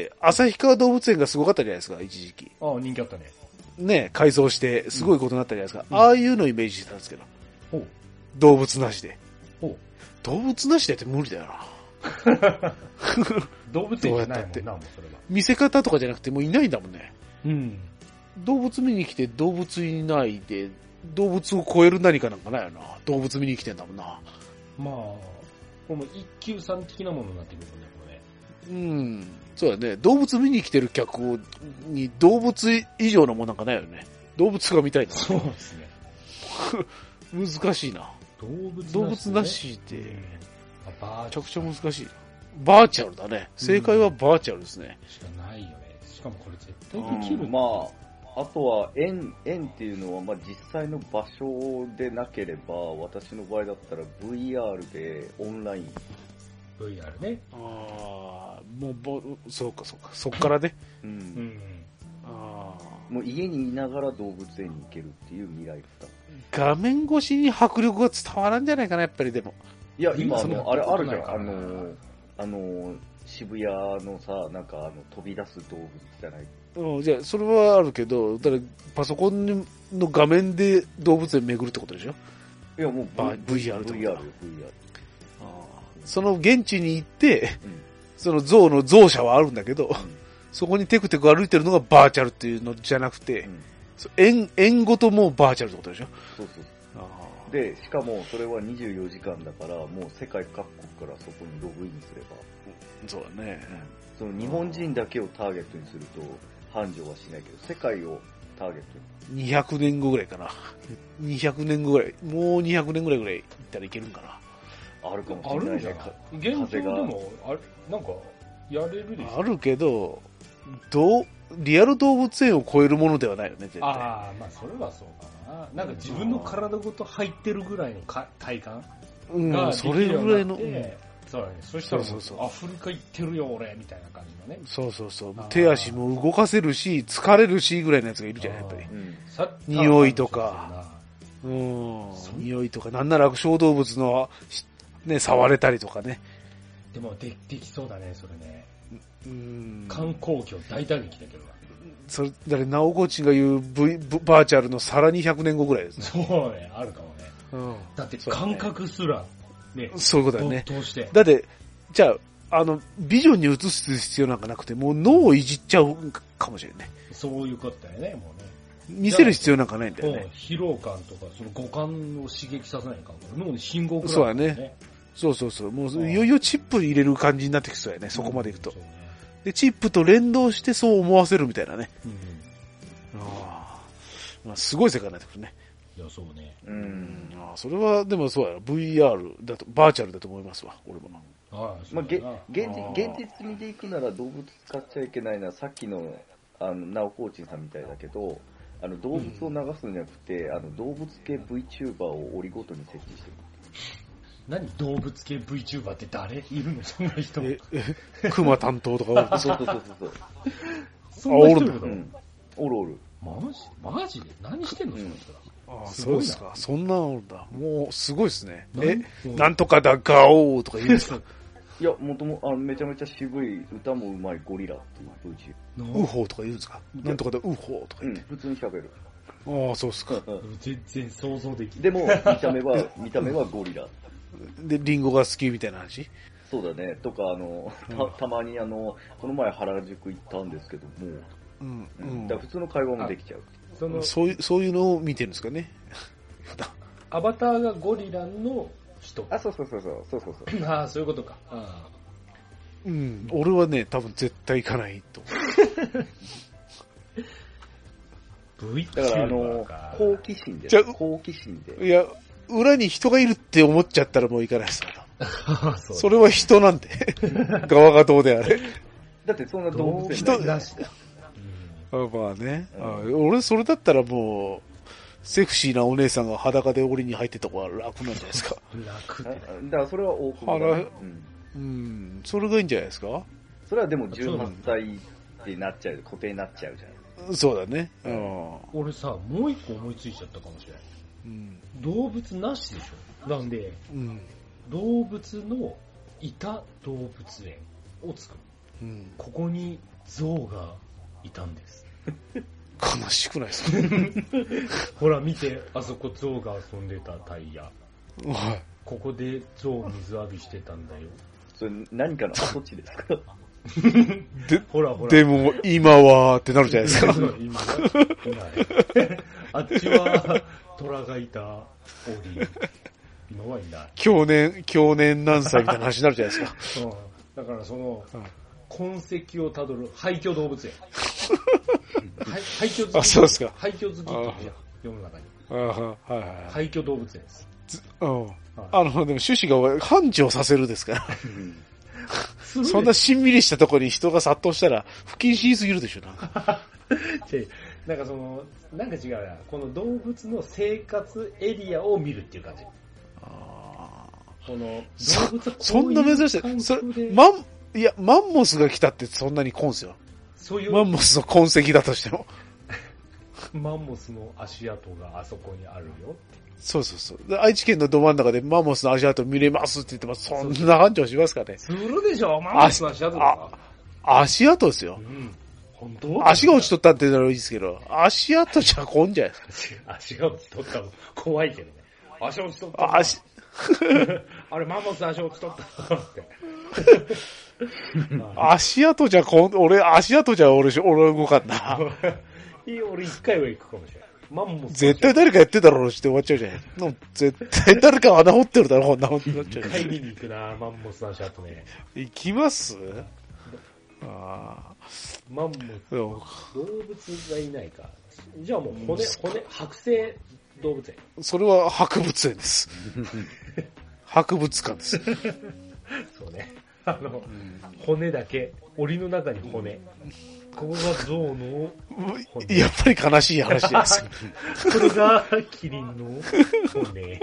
Speaker 1: 旭川動物園がすごかったじゃないですか、一時期。
Speaker 2: 人気あったね。
Speaker 1: ね、改装して、すごいことになったじゃないですか。ああいうのイメージしてたんですけど。動物なしで。動物なしでって無理だよな。
Speaker 2: 動物園じゃないもんな、もうそれは。
Speaker 1: 見せ方とかじゃなくてもういないんだもんね。動物見に来て動物いないで、動物を超える何かなんかないよな。動物見に来てんだもんな。
Speaker 2: まあ、これも一級さん的なものになってくるもんね、これね。
Speaker 1: そうだね。動物見に来てる客に動物以上のものなんかないよね。動物が見たいんだ、ね。
Speaker 2: そうですね。
Speaker 1: 難しいな。動物なしで、めちゃくちゃ難しい。バーチャルだね。正解はバーチャルですね。
Speaker 2: しかないよね。しかもこれ絶対できる。
Speaker 3: あとは円っていうのは、実際の場所でなければ、私の場合だったら VR でオンライン。
Speaker 2: VR ね。
Speaker 1: そうか。そっからね。
Speaker 3: もう家にいながら動物園に行けるっていう未来だ。
Speaker 1: 画面越しに迫力が伝わらんじゃないかな、やっぱりでも。
Speaker 3: いや、今あれあるじゃん。 渋谷のさ、なんか飛び出す動物じゃない。
Speaker 1: じゃあ、それはあるけど、だからパソコンの画面で動物園巡るってことでしょ？
Speaker 3: いや、もう
Speaker 1: VR ってことだ。
Speaker 3: VR よ、VR。
Speaker 1: その現地に行って、その象の象舎はあるんだけど、そこにテクテク歩いてるのがバーチャルっていうのじゃなくて、円ごともうバーチャルってことでしょ？
Speaker 3: そうそう。で、しかもそれは24時間だから、もう世界各国からそこにログインすれば。
Speaker 1: そうだね。
Speaker 3: その日本人だけをターゲットにすると繁盛はしないけど、世界をターゲット
Speaker 1: に。200年後ぐらいかな。200年後ぐらい。もう200年ぐらい行ったらいけるんかな。
Speaker 3: あるかもしれないね。
Speaker 2: 現状でも、なんか、やれるでしょ。
Speaker 1: あるけど、リアル動物園を超えるものではないよね、絶対。
Speaker 2: ああ、まあそれはそうかな。なんか自分の体ごと入ってるぐらいの体感が
Speaker 1: それぐらいの。
Speaker 2: そうだね。そしたらアフリカ行ってるよ俺みたいな感じのね。
Speaker 1: そう。手足も動かせるし、疲れるしぐらいのやつがいるじゃん、やっぱり。匂いとか。匂いとか、なんなら小動物のね、触れたりとかね。
Speaker 2: でもできそうだね、それね。観光業大打撃だけどな。
Speaker 1: それ、だから、ナオコチンが言うバーチャルのさらに100年後ぐらいですね。
Speaker 2: そうね、あるかもね。だって感覚すら、ね。
Speaker 1: そういうことだよね。
Speaker 2: 通して。
Speaker 1: だって、じゃあ、ビジョンに映す必要なんかなくて、もう脳をいじっちゃうかもしれない。
Speaker 2: そういうことだよね、もうね。
Speaker 1: 見せる必要なんかないんだよね。
Speaker 2: 疲労感とか、その五感を刺激させないかも。脳に信号くらい、
Speaker 1: そうだね。そう。もう、いよいよチップ入れる感じになってきそうやね、そこまでいくと。で、チップと連動してそう思わせるみたいなね。まあ、すごい世界になってくるね。
Speaker 2: いや、そうね。
Speaker 1: それは、でもそうや、VR だと、バーチャルだと思いますわ、俺も。
Speaker 3: まあ、現実味で行くなら動物使っちゃいけないのは、さっきの、ナオコーチンさんみたいだけど、動物を流すんじゃなくて、動物系 VTuber を檻ごとに設置してる。
Speaker 2: 何動物系 VTuber って誰いるのそんな人。
Speaker 1: クマ担当とか。
Speaker 3: そう。
Speaker 2: そんな人いるの？
Speaker 3: おる。
Speaker 2: マジで何してんのその人ら。
Speaker 1: そうですか。そんなのおるんだ。もう、すごいですね。なんとかだ、ガオーとか言うんですか？
Speaker 3: いや、めちゃめちゃ渋い、歌もうまいゴリラっていう
Speaker 1: VTuber。ウホーとか言うんですか？なんとかだ、ウホーとか言って。
Speaker 3: 普通に喋る。
Speaker 1: ああ、そうっすか。
Speaker 2: 全然想像できない。
Speaker 3: でも、見た目はゴリラ。
Speaker 1: で、リンゴが好きみたいな話？
Speaker 3: そうだね。とか、たまにこの前原宿行ったんですけども、だから普通の会話もできちゃう。
Speaker 1: そういうのを見てるんですかね。
Speaker 2: アバターがゴリラの人。
Speaker 3: あ、そう。
Speaker 2: ああ、そういうことか。
Speaker 1: 俺はね、多分絶対行かないと
Speaker 3: 思う。だから好奇心で。好奇心で。
Speaker 1: いや、裏に人がいるって思っちゃったらもう行かないですから。それは人なんで。側がどうであれ。
Speaker 3: だってそんな動物園
Speaker 1: 人なしだ。まあね。俺それだったらもう、セクシーなお姉さんが裸で檻に入ってた方が楽なんじゃないですか。
Speaker 2: 楽って。
Speaker 3: だからそれは多くも。
Speaker 1: それがいいんじゃないですか。
Speaker 3: それはでも18歳ってなっちゃう、固定になっちゃうじゃん。
Speaker 1: そうだね。
Speaker 2: 俺さ、もう一個思いついちゃったかもしれない。動物なしでしょ。なんで、動物のいた動物園を作る。ここに象がいたんです。
Speaker 1: 悲しくないですか？
Speaker 2: ほら見て、あそこ象が遊んでたタイヤ。
Speaker 1: はい。
Speaker 2: ここで象水浴びしてたんだよ。
Speaker 3: それ何かの跡地ですか？
Speaker 2: ほら。
Speaker 1: でも今はってなるじゃないですか。
Speaker 2: 今はあっちは虎がいた檻。今はいない。
Speaker 1: 去年何歳みたいな話になるじゃないですか。
Speaker 2: だからその、痕跡をたどる廃墟動物園。廃墟好き。
Speaker 1: あ、そうですか。
Speaker 2: 廃墟好きって言うじゃん、世の中に。廃墟動物園です。
Speaker 1: でも趣旨が繁盛させるですから。そんなしんみりしたところに人が殺到したら不謹慎すぎるでしょ、なんか。
Speaker 2: なんかその、なんか違うな。この動物の生活エリアを見るっていう感じ。この動物は
Speaker 1: そんな珍しい。それ、マンモスが来たってそんなに来んすよ。マンモスの痕跡だとしても。
Speaker 2: マンモスの足跡があそこにあるよって。
Speaker 1: そうそうそう。で愛知県のど真ん中でマンモスの足跡見れますって言ってます。そんな繁盛しますかね。
Speaker 2: するでしょ、マンモスの足跡とか。
Speaker 1: 足跡ですよ。
Speaker 2: うん。本当？
Speaker 1: 足が落ちとったって言ったらいいですけど、足跡じゃこんじゃないですか。
Speaker 2: 足が落ちとったの怖いけどね。足落ちとった。あれ、マンモス足落ちとったって。
Speaker 1: 足跡じゃ俺動かんな。
Speaker 2: いい、俺一回は行くかもしれない。マンモス。
Speaker 1: 絶対誰かやってたろうして終わっちゃうじゃない。絶対誰か穴掘ってるだろ、こんなことになっちゃう。
Speaker 2: 一回見に行くな、マンモス足跡ね。
Speaker 1: 行きます
Speaker 2: マンモス。動物がいないか。じゃあもう剥製動物園。
Speaker 1: それは博物園です。博物館です。
Speaker 2: そうね。骨だけ、檻の中に骨。ここが象の骨。
Speaker 1: やっぱり悲しい話じゃないですか。
Speaker 2: これがキリンの骨。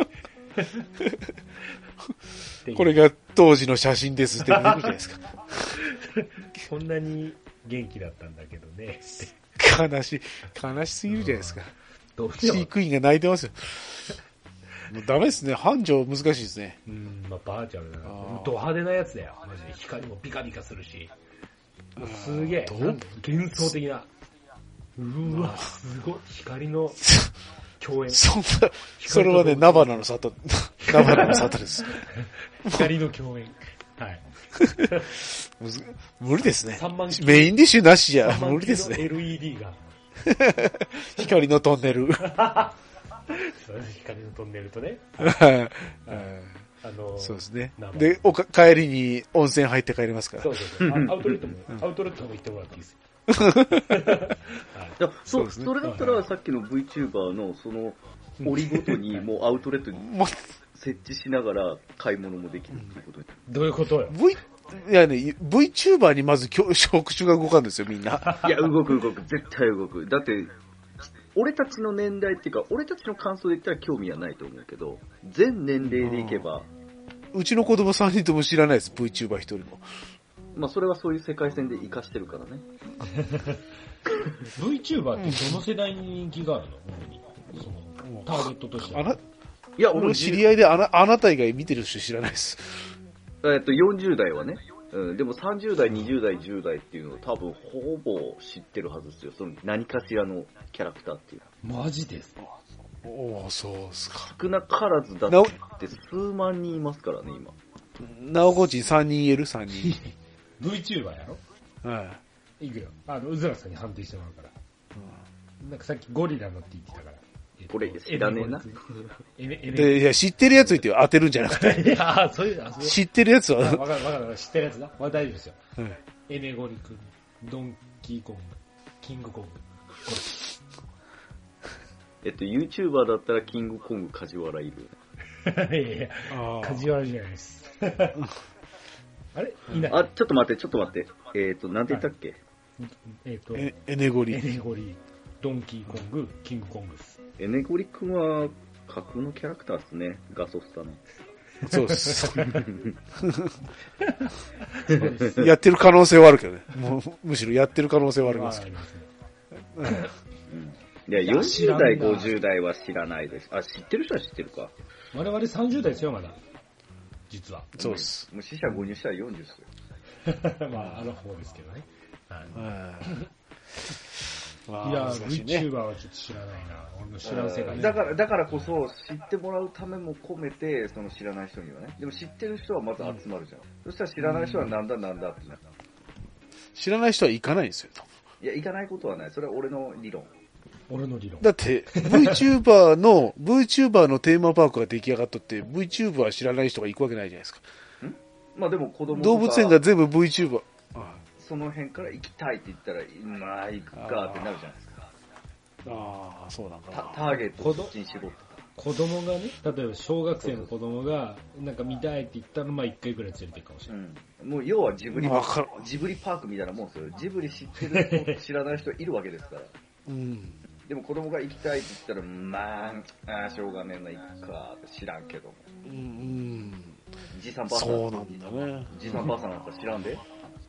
Speaker 1: これが当時の写真ですって出てくるじゃないですか。
Speaker 2: こんなに元気だったんだけどね。
Speaker 1: 悲しすぎるじゃないですか。
Speaker 2: 飼
Speaker 1: 育員が泣いてますよ。もうダメですね。繁盛難しいですね。
Speaker 2: まあバーチャルだな。ド派手なやつだよ。マジで光もピカピカするし。もうすげえ。幻想的な。うわ、すごい。光の共演。
Speaker 1: それはね、菜花の里です。
Speaker 2: 光の共演。はい。
Speaker 1: 無理ですね。メインディッシュなしじゃ無理ですね。
Speaker 2: LED が。
Speaker 1: 光のトンネル。
Speaker 2: 光のトンネルとね。
Speaker 1: そうですね。で、帰りに温泉入って帰りますから。
Speaker 2: そうそうそう。アウトレットも行ってもらっていいですよ。
Speaker 3: そう、それだったらさっきの VTuber のその折ごとにもうアウトレットに設置しながら買い物もできるっていうことに。
Speaker 2: どういうことよ。
Speaker 1: いやね、VTuber にまず触手が動かんですよ、みんな。
Speaker 3: いや、動く。絶対動く。だって、俺たちの年代っていうか、俺たちの感想で言ったら興味はないと思うけど、全年齢でいけば。
Speaker 1: うちの子供3人とも知らないです、VTuber 一人も。
Speaker 3: まあ、それはそういう世界線で活かしてるからね。
Speaker 2: VTuber ってどの世代に人気があるの？そのターゲットとしては。
Speaker 1: いや、俺知り合いであなた以外見てる人知らないです。
Speaker 3: 40代はね。でも30代、20代、10代っていうのを多分ほぼ知ってるはずですよ。その何かしらのキャラクターっていう。
Speaker 2: マジですか？
Speaker 1: おー、そうですか。
Speaker 3: 少なからずだって数万人いますからね、今。
Speaker 1: なおこちん3人いる ?3 人。
Speaker 2: VTuber やろ？
Speaker 1: はい。
Speaker 2: いくよ。うずらさんに判定してもらうから。なんかさっきゴリラのって言ってたから。
Speaker 3: これ知らねえな。
Speaker 1: いや、知ってるやつ言ってよ。当てるんじゃなくて。
Speaker 2: いや、そういう、
Speaker 1: 知ってるやつは。
Speaker 2: わかる。知ってるやつだ。大丈夫ですよ。エネゴリ君、ドンキーコング、キングコング。
Speaker 3: YouTuber だったらキングコング梶原いる。
Speaker 2: いや、梶原じゃないです。あれいない。
Speaker 3: ちょっと待って。なんて言ったっけ？
Speaker 1: エネゴリ。
Speaker 2: ドンキーコング、キングコングです。
Speaker 3: エネゴリ君は架空のキャラクターですね。ガソスタの。
Speaker 1: そうです。やってる可能性はあるけどね。むしろやってる可能性はありますけど。
Speaker 3: いや、40代、50代は知らないです。知ってる人は知ってるか。
Speaker 2: 我々30代ですよ、まだ。実は。
Speaker 1: そうです。
Speaker 3: もう死者5人したら40です
Speaker 2: よ。まあ、方ですけどね。いや、VTuber はちょっと知らないな。俺の知らん世界
Speaker 3: だからこそ知ってもらうためも込めて、その知らない人にはね。でも知ってる人はまず集まるじゃん。そしたら知らない人はなんだってなる。
Speaker 1: 知らない人は行かないんですよ。
Speaker 3: いや、行かないことはない。それは俺の理論。
Speaker 1: だって VTuber のテーマパークが出来上がっとって VTuber は知らない人が行くわけないじゃないですか。
Speaker 3: まあでも子供
Speaker 1: 動物園が全部 VTuber。
Speaker 3: その辺から行きたいって言ったら、まあ行くかってなるじゃないですか。
Speaker 1: そうなんかな。
Speaker 3: ターゲットをそっちに絞った。
Speaker 2: 子供がね、例えば小学生の子供がなんか見たいって言ったら、まあ1回くらい連れて行くかもしれない。
Speaker 3: もう要はジブリパークみたいなもんですよ。ジブリ知ってる人、知らない人いるわけですから。でも子供が行きたいって言ったら、まあ、しょうがねえな、行くかって知らんけど。じいさんばあさん。
Speaker 1: そうなんだね。
Speaker 3: じいさんばあさんなんか知らんで。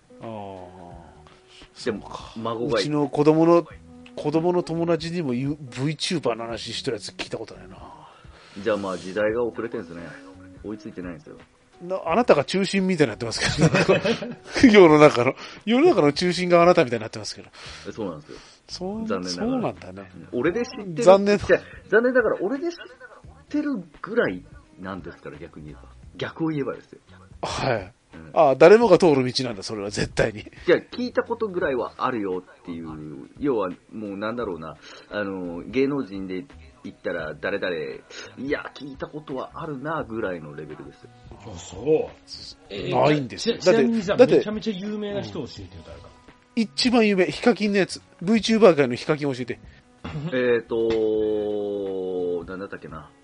Speaker 1: でも孫がうちの子供の友達にも VTuber の話してるやつ聞いたことないな。
Speaker 3: じゃあまあ時代が遅れてるんですね。追いついてないんですよ。
Speaker 1: あなたが中心みたいになってますけど、世の中の中心があなたみたいになってますけど。
Speaker 3: そうなんですよ。
Speaker 1: 残念ながら。そうなんだね。
Speaker 3: 俺で知ってる。
Speaker 1: 残念
Speaker 3: だから俺で知ってるぐらいなんですから、逆に言えば。逆を言えばですよ。
Speaker 1: はい。誰もが通る道なんだ、それは絶対に。
Speaker 3: じゃあ、聞いたことぐらいはあるよっていう、要はもうなんだろうな、芸能人で言ったら誰々、いや、聞いたことはあるな、ぐらいのレベルですよ。
Speaker 2: あ、そう。
Speaker 1: ないんですよ。
Speaker 2: ちなみにさ、めちゃめちゃ有名な人を教えてよ、誰か。
Speaker 1: 一番有名、ヒカキンのやつ。VTuber 界のヒカキン教えて。
Speaker 3: なんだったっけな。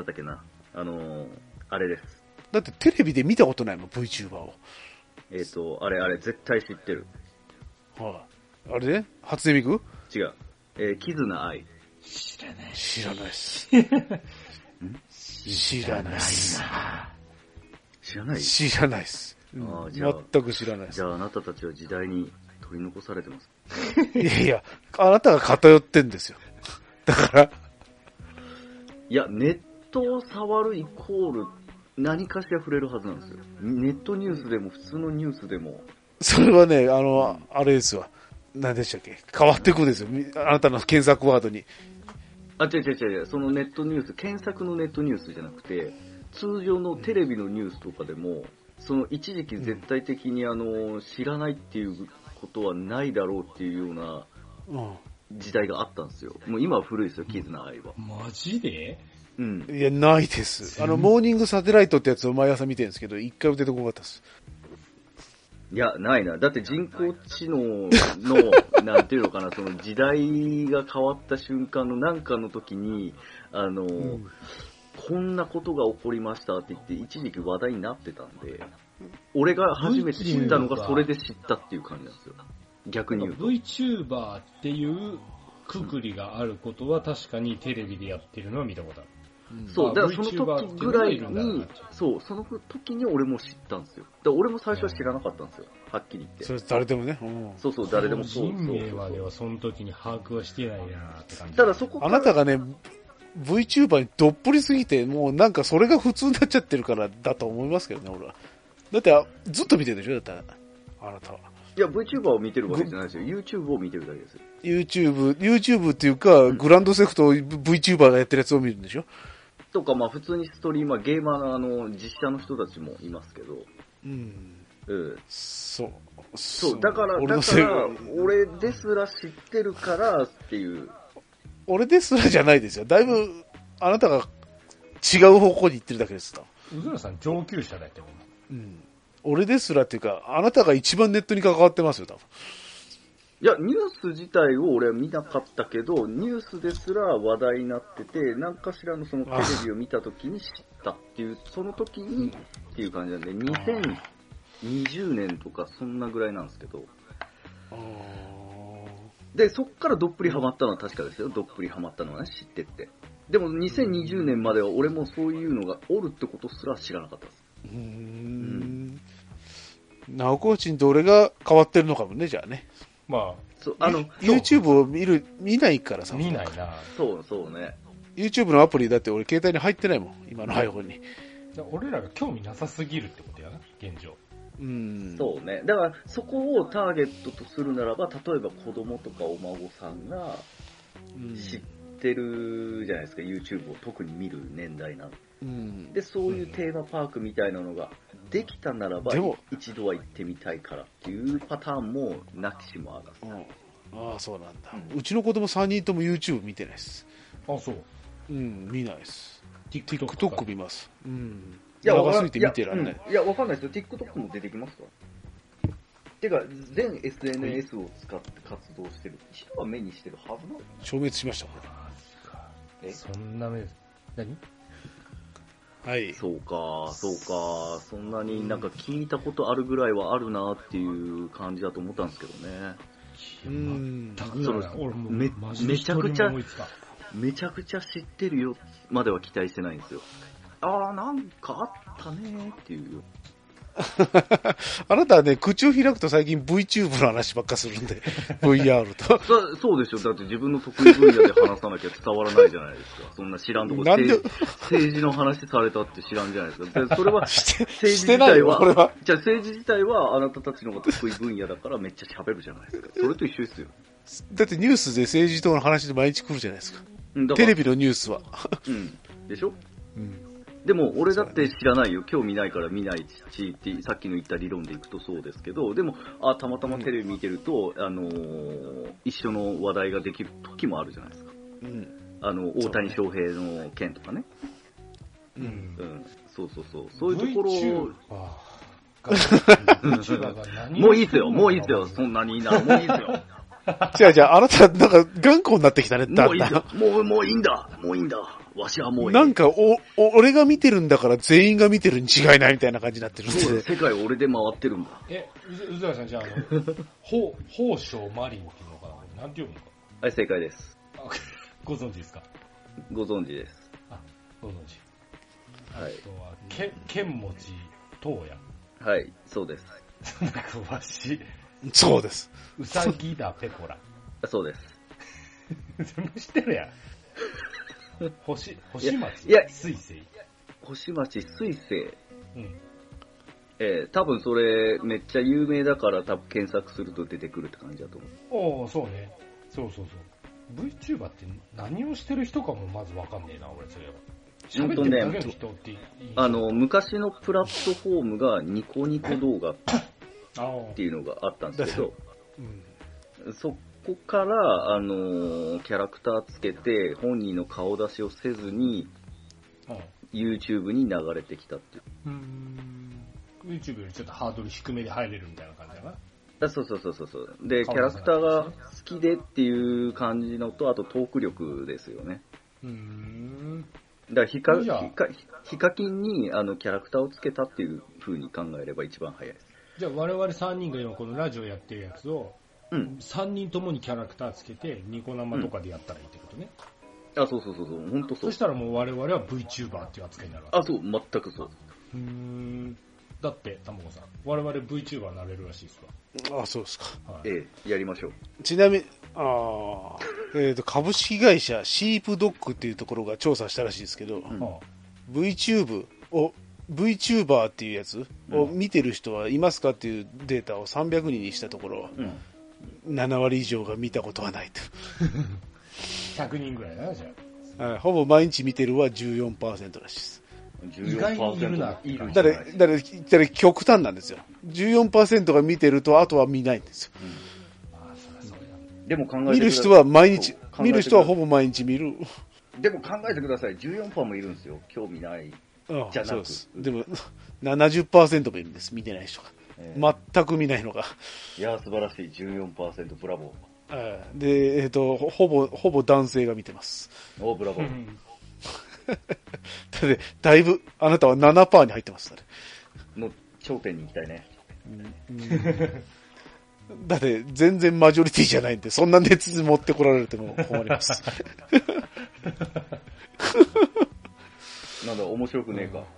Speaker 3: あれです。
Speaker 1: だってテレビで見たことないもん、VTuber を。
Speaker 3: あれ、絶対知ってる。
Speaker 1: はい。あれね初音ミク
Speaker 3: 違う。キズナアイ。
Speaker 1: 知らないっす。知らないっす。知らないっす。全く知らないっす。
Speaker 3: じゃああなたたちは時代に取り残されてます。
Speaker 1: いやいや、あなたが偏ってんですよ。だから。
Speaker 3: いや、ネットを触るイコール何かしら触れるはずなんですよ。ネットニュースでも普通のニュースでも。
Speaker 1: それはね、あれですわ。何でしたっけ変わってくるんですよ。あなたの検索ワードに。
Speaker 3: 違う。そのネットニュース、検索のネットニュースじゃなくて、通常のテレビのニュースとかでも、その一時期絶対的に知らないっていうことはないだろうっていうような時代があったんですよ。もう今は古いですよ、キズナアイは。
Speaker 2: マジで？
Speaker 1: うん。いや、ないです。モーニングサテライトってやつを毎朝見てるんですけど、一回も出てこなかったです。
Speaker 3: いや、ないな。だって人工知能の、なんていうのかな、その時代が変わった瞬間のなんかの時に、こんなことが起こりましたって言って、一時期話題になってたんで、俺が初めて知ったのがそれで知ったっていう感じなんですよ。逆に言うと。
Speaker 2: VTuber っていうくくりがあることは確かにテレビでやってるのは見たことある。
Speaker 3: そう、だからその時ぐらいに、その時に俺も知ったんですよ。だから俺も最初は知らなかったんですよ。はっきり言って。
Speaker 1: それ誰でもね。
Speaker 3: そう、誰でもそう。
Speaker 2: 人名まではその時に把握はしてないなって感じ。
Speaker 3: ただそこ
Speaker 1: あなたがね、VTuber にどっぷりすぎて、もうなんかそれが普通になっちゃってるからだと思いますけどね、俺は。だってずっと見てるでしょ、だってあなたは。
Speaker 3: いや、VTuber を見てるわけじゃないですよ。YouTube を見てるだけですよ。
Speaker 1: YouTube っていうか、グランドセフト VTuber がやってるやつを見るんでしょ
Speaker 3: とか、まあ普通にストリーマー、ゲーマーの実写の人たちもいますけど。そう、だから俺ですら知ってるからっていう。
Speaker 1: 俺ですらじゃないですよ。だいぶ、あなたが違う方向に行ってるだけですと。
Speaker 2: うずらさん上級者だって思う。
Speaker 1: 俺ですらっていうか、あなたが一番ネットに関わってますよ、多分。
Speaker 3: いや、ニュース自体を俺は見なかったけど、ニュースですら話題になってて、何かしらのそのテレビを見た時に知ったっていう、その時にっていう感じなんで、2020年とかそんなぐらいなんですけど。で、そっからどっぷりハマったのは確かですよ。どっぷりハマったのはね、知ってって。でも2020年までは俺もそういうのがおるってことすら知らなかったです。
Speaker 1: ナオコーチにどれが変わってるのかもね、じゃあね。
Speaker 2: まあ、
Speaker 1: YouTube を見ないからさ。
Speaker 2: 見ないな。
Speaker 3: そうね。
Speaker 1: YouTube のアプリだって俺携帯に入ってないもん、今の iPhone に。
Speaker 2: 俺らが興味なさすぎるってことやな、現状。
Speaker 3: そうね。だからそこをターゲットとするならば、例えば子供とかお孫さんが知ってるじゃないですか、YouTube を特に見る年代なの。で、そういうテーマパークみたいなのができたならば、一度は行ってみたいからっていうパターンもなきしもあらず。
Speaker 1: ああ、そうなんだ。うちの子供3人とも YouTube 見てないです。
Speaker 2: あ、そう。
Speaker 1: 見ないです。
Speaker 2: TikTok
Speaker 1: 見ます。
Speaker 3: 長
Speaker 1: すぎて見てらんない。
Speaker 3: いや、わかんないですよ。TikTok も出てきますか？てか、全 SNS を使って活動してる人は目にしてるはずなの？
Speaker 1: 消滅しました。
Speaker 2: そんな目、何？
Speaker 1: はい。
Speaker 3: そうか。そんなになんか聞いたことあるぐらいはあるなっていう感じだと思ったんですけどね。めちゃくちゃ知ってるよまでは期待してないんですよ。なんかあったねーっていう。
Speaker 1: あなたはね、口を開くと最近 VTube の話ばっかするんで、VR と。
Speaker 3: そうでしょ。だって自分の得意分野で話さなきゃ伝わらないじゃないですか。そんな知らんとこ
Speaker 1: なんで
Speaker 3: 政治の話されたって知らんじゃないですか。でそれは、政治
Speaker 1: してないよ、これは。
Speaker 3: じゃあ政治自体はあなたたちの得意分野だからめっちゃ喋るじゃないですか。それと一緒ですよ。
Speaker 1: だってニュースで政治との話で毎日来るじゃないですか。
Speaker 3: だ
Speaker 1: テレビのニュースは。
Speaker 3: うん。でしょ
Speaker 1: うん。
Speaker 3: でも、俺だって知らないよ。興味ないから見ないし、ってさっきの言った理論でいくとそうですけど、でも、たまたまテレビ見てると、一緒の話題ができる時もあるじゃないですか。
Speaker 1: うん。
Speaker 3: 大谷翔平の件とかね。
Speaker 1: うん。
Speaker 3: うん。そうそうそう。そういうところを、もういいっすよ。もういいっすよ。そんなにいいならもういいっすよ。
Speaker 1: じゃあ、あなた、なんか、頑固になってきたね、だんだん。
Speaker 3: もういいっすよ。もういいんだ。もういいんだ。わしはもういい。
Speaker 1: なんか、俺が見てるんだから全員が見てるに違いないみたいな感じになってるんで。
Speaker 3: そうだ、世界俺で回ってるんだ。
Speaker 2: うずらさん、じゃあ、宝生マリンっていうのかな、なんて読むのか。
Speaker 3: はい、正解です。
Speaker 2: ご存知ですか？
Speaker 3: ご存知です。
Speaker 2: ご存知。
Speaker 3: はい。
Speaker 2: あとは、剣持東
Speaker 3: 野。はい、そうです。
Speaker 2: なんかわし。
Speaker 1: そうです。
Speaker 2: うさぎだ、ペコラ。
Speaker 3: そうです。
Speaker 2: 全部知ってるやん。星町水星。
Speaker 3: 星町水星。
Speaker 2: うん。
Speaker 3: 多分それめっちゃ有名だから多分検索すると出てくるって感じだと思う。
Speaker 2: そうね。そう。VTuber って何をしてる人かもまずわかんねえな、俺、それは。喋ってるだけの人って
Speaker 3: 昔のプラットフォームがニコニコ動画っていうのがあったんですけど、そこから、キャラクターつけて本人の顔出しをせずに、YouTube に流れてきたっていう。
Speaker 2: YouTube よりちょっとハードル低めで入れるみたいな感じだな。
Speaker 3: そう。で、キャラクターが好きでっていう感じのと、あとトーク力ですよね。だからヒカキンにキャラクターをつけたっていう風に考えれば一番早いです。
Speaker 2: じゃあ我々3人が今このラジオやってるやつを、3人ともにキャラクターつけてニコ生とかでやったらいいってことね。
Speaker 3: そう、本当そう。
Speaker 2: そしたらもう我々は VTuber っていう扱いになるわけ。
Speaker 3: そう、全くそう。
Speaker 2: だって、たまごさん、我々 VTuber になれるらしいです
Speaker 1: わ。そうですか。
Speaker 3: はい、やりましょう。
Speaker 1: ちなみに、株式会社シープドッグっていうところが調査したらしいですけど、VTuber っていうやつを見てる人はいますかっていうデータを300人にしたところ、7割以上が見たことはないと。
Speaker 2: 100人ぐらいだな、じゃ
Speaker 1: あ。ほぼ毎日見てるは 14% らしいです。
Speaker 2: 意外にいるな。
Speaker 1: だから極端なんですよ。14% が見てると、あとは見ないんですよ。
Speaker 3: でも考えて
Speaker 1: 見る人は毎日、見る人はほぼ毎日見る。
Speaker 3: でも考えてください。14% もいるんですよ。興味ないじゃなく。
Speaker 1: そうです。でも 70% もいるんです。見てない人が。全く見ないのが。
Speaker 3: いや、素晴らしい。14%、ブラボ
Speaker 1: ー。で、ほぼ男性が見てます。
Speaker 3: ブラボー。
Speaker 1: だいぶ、あなたは 7% に入ってますね。
Speaker 3: もう頂点に行きたいね。
Speaker 1: だって全然マジョリティじゃないんで、そんな熱持ってこられても困ります。
Speaker 3: なんだ、面白くねえか。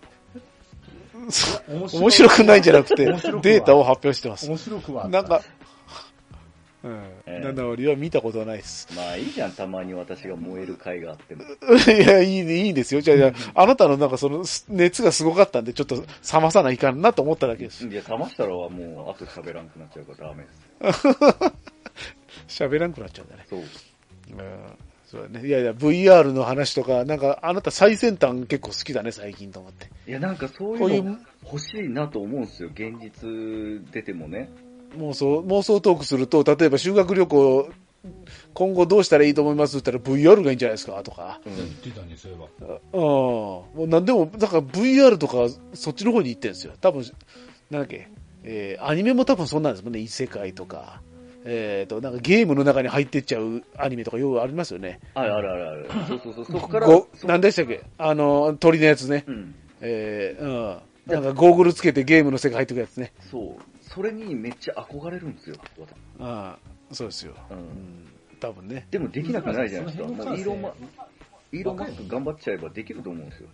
Speaker 1: 面白くないんじゃなくて、データを発表してます。
Speaker 2: 面白くは
Speaker 1: なんか、7割は見たことはないです。
Speaker 3: まあいいじゃん、たまに私が燃える回があっても。
Speaker 1: いや、いいんですよ。じゃあ、あなたのなんかその熱がすごかったんで、ちょっと冷まさないかなと思っただけです。
Speaker 3: いや、冷ましたらもう、あと喋らんくなっちゃうからダメです。
Speaker 1: 喋らんくなっちゃうんだね。
Speaker 3: そう。
Speaker 1: そうだね。いや、VR の話とか、なんか、あなた最先端結構好きだね、最近と思って。
Speaker 3: いや、なんかそういうの欲しいなと思うんですよ、現実出てもね。
Speaker 1: 妄想トークすると、例えば修学旅行、今後どうしたらいいと思いますって言ったら VR がいいんじゃないですかとか。
Speaker 2: 言ってたね、そういえ
Speaker 1: ば。もう何でも、だから VR とかそっちの方に行ってるんですよ。多分、なんだっけ、アニメも多分そんなんですもんね、異世界とか。なんかゲームの中に入ってっちゃうアニメとかよくありますよね。
Speaker 3: ある。そう。そこから。
Speaker 1: 何でしたっけ鳥のやつね。なんかゴーグルつけてゲームの世界入ってくるやつね。
Speaker 3: そう。それにめっちゃ憧れるんですよ。
Speaker 1: そうですよ。多分ね。
Speaker 3: でもできなくないじゃないですか。もうイーロンマスク頑張っちゃえばできると思うんですよ。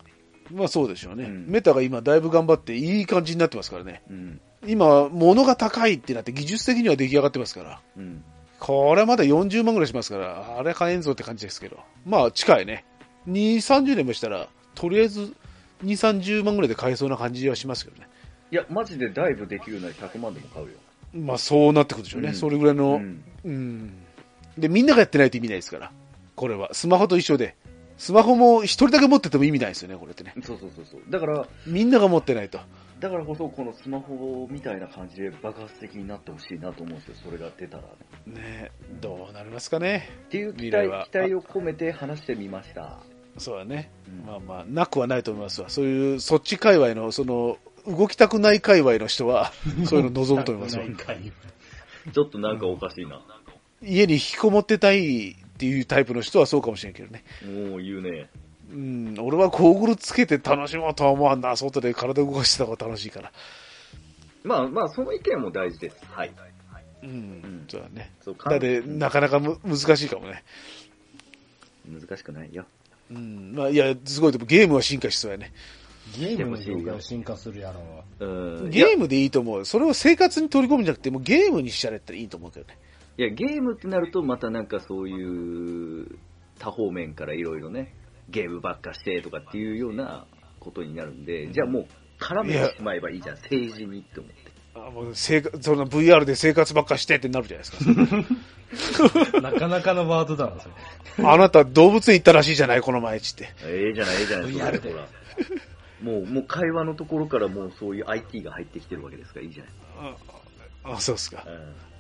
Speaker 1: まあそうでしょうね。
Speaker 3: うん
Speaker 1: メタが今だいぶ頑張っていい感じになってますからね。
Speaker 3: うん。
Speaker 1: 今、物が高いってなって技術的には出来上がってますから。
Speaker 3: うん。
Speaker 1: これはまだ40万ぐらいしますから、あれ買えんぞって感じですけど。まあ近いね。2、30年もしたら、とりあえず2、30万ぐらいで買えそうな感じはしますけどね。
Speaker 3: いや、マジでダイブできるなら100万でも買うよ。
Speaker 1: まあそうなってくるでしょうね。
Speaker 3: うん
Speaker 1: それぐらいの、で、みんながやってないと意味ないですから。これは。スマホと一緒で。スマホも一人だけ持ってても意味ないですよね、これってね。
Speaker 3: そうそうそうそう。だから
Speaker 1: 持ってないと。
Speaker 3: だからこそこのスマホみたいな感じで爆発的になってほしいなと思うんですよ、それが出たらね。
Speaker 1: ねどうなりますかね。
Speaker 3: っていう期
Speaker 1: 未来は
Speaker 3: 待を込めて話してみました。
Speaker 1: そうだね。
Speaker 3: うん
Speaker 1: まあまあ、なくはないと思いますわ。そういう、そっち界隈の、動きたくない界隈の人は、そういうの望むと思いますわ。
Speaker 3: ちょっとなんかおかしいな。
Speaker 1: 家に引きこもってたいっていうタイプの人はそうかもしれんけどね。
Speaker 3: もう言うね。
Speaker 1: うん、俺はゴーグルつけて楽しもうとは思わんな。外で体動かしてた方が楽しいから。
Speaker 3: まあまあ、その意見も大事です。はい。
Speaker 1: うん、そうだね。
Speaker 3: そう
Speaker 1: だって、なかなか難しいかもね。
Speaker 3: 難しくないよ。
Speaker 1: うん、まあ、いや、すごい、でもゲームは進化しそうやね。
Speaker 2: ゲームの業界は進化するやろ。
Speaker 1: ゲームでいいと思う。それを生活に取り込むんじゃなくて、もうゲームにしちゃれたらいいと思うけどね。
Speaker 3: いや、ゲームってなると、またなんかそういう多方面からいろいろね、ゲームばっかしてとかっていうようなことになるんで、じゃあもう絡めてしまえばいいじゃん、政治にって思って。
Speaker 1: もうその VR で生活ばっかしてってなるじゃないですか。
Speaker 2: なかなかのワードだな、それ。
Speaker 1: あなた動物園行ったらしいじゃないこの前ちって。
Speaker 3: ええじゃない、ええじゃない、
Speaker 2: VR で
Speaker 3: ほら。もう会話のところからもうそういう IT が入ってきてるわけですから、いいじゃない。
Speaker 1: そうっすか。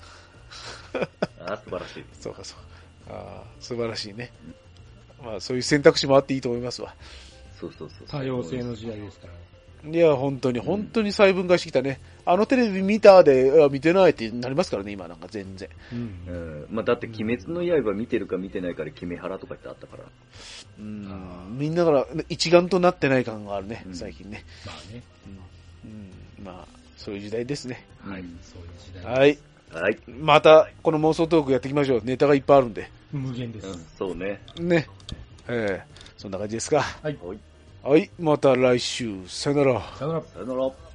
Speaker 3: 素晴らしい。
Speaker 1: そうかそうか。素晴らしいね。まあそういう選択肢もあっていいと思いますわ。
Speaker 3: そうそうそう。
Speaker 2: 多様性の時代ですから。
Speaker 1: いや、本当に細分化してきたね。あのテレビ見たで、見てないってなりますからね、今なんか全然。
Speaker 3: まあだって鬼滅の刃見てるか見てないかで決め腹とかってあったから。
Speaker 1: みんなから一丸となってない感があるね、最近ね。
Speaker 2: まあね。
Speaker 1: まあ、そういう時代ですね。
Speaker 2: はい、そういう時代。
Speaker 1: はい。
Speaker 3: はい。
Speaker 1: また、この妄想トークやっていきましょう。ネタがいっぱいあるんで。
Speaker 2: 無限です。
Speaker 3: そうね。
Speaker 1: ね。そんな感じですか。
Speaker 2: はい。
Speaker 1: はい、また来週。さよなら。
Speaker 2: さよなら。
Speaker 3: さよなら。